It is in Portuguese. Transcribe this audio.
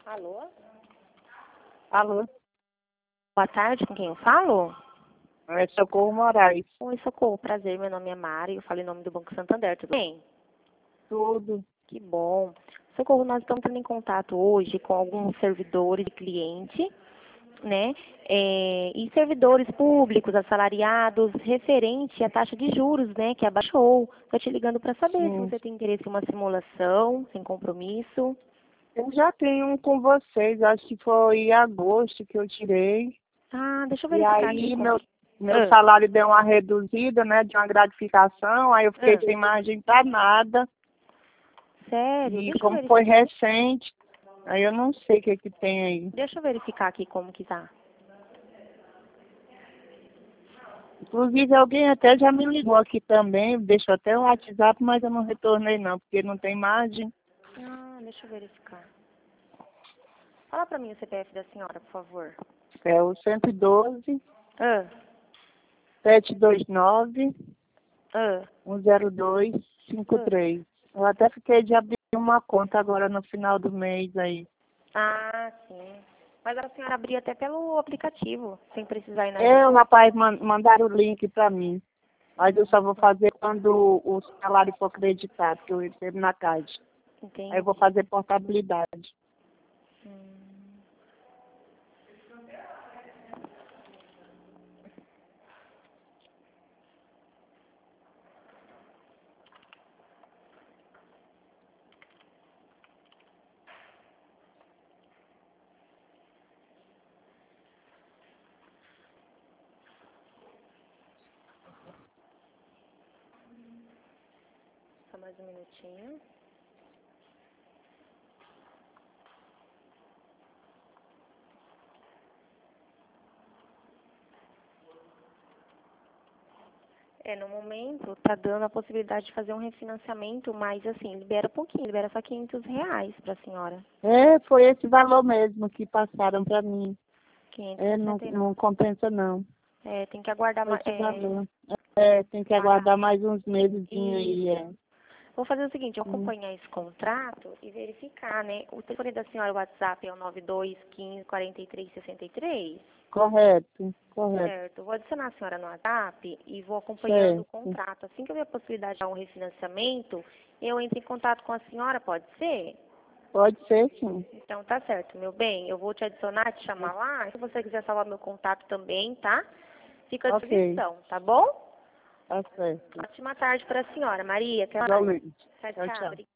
Alô? Alô, Boa tarde, com quem eu falo? é Socorro Moraes. Oi, Socorro, prazer, meu nome é Mari, eu falo em nome do Banco Santander, tudo bem? Tudo. Que bom. Socorro, nós estamos tendo em contato hoje com alguns servidores de cliente, né? E servidores públicos, assalariados, referente à taxa de juros, né, que abaixou. Estou te ligando para saber se Sim. você tem interesse em uma simulação, sem compromisso. Eu já tenho um com vocês, acho que foi em agosto que eu tirei. Ah, deixa eu E verificar aqui aí como... meu salário deu uma reduzida, né, de uma gratificação, aí eu fiquei Ah, sem margem para nada. sério? E Deixa eu como foi verificar. recente, aí eu não sei o que que tem aí. Deixa eu verificar aqui como que tá. Inclusive alguém até já me ligou aqui também, deixou até o WhatsApp, mas eu não retornei não, porque não tem margem. Ah, deixa eu verificar. Fala pra mim o CPF da senhora, por favor. É o 112 Ah, 729 ah, 10253. Eu até fiquei de abrir uma conta agora no final do mês aí. ah, sim. Mas a senhora abria até pelo aplicativo, sem precisar ir na É, agência. o rapaz mandaram o link para mim. Mas eu só vou fazer quando o salário for acreditado, que eu recebo na caixa. Aí eu vou Entendi. fazer portabilidade. Hum, só mais um minutinho. No momento, tá dando a possibilidade de fazer um refinanciamento, mas assim, libera pouquinho, libera só R$ 500 pra senhora. É, foi esse valor mesmo que passaram para mim. É, não, 569. não compensa não. Tem que aguardar Foi mais. esse valor. É, tem que aguardar mais uns meses aí, Isso. é. Vou fazer o seguinte, eu vou Hum, acompanhar esse contrato e verificar, né? O telefone da senhora, o WhatsApp é o 9215 4363. correto, correto, Certo. Eu vou adicionar a senhora no WhatsApp e vou acompanhando o certo. contrato. Assim que eu ver a possibilidade de dar um refinanciamento, eu entro em contato com a senhora, pode ser? Pode ser sim. Então tá certo, meu bem. Eu vou te adicionar, te chamar lá. Se você quiser salvar meu contato também, tá? Fica à Ok, disposição, tá bom? tá certo. Ótima tarde para a senhora, Maria. Até mais. Igualmente. Tchau, Tchau, tchau. tchau.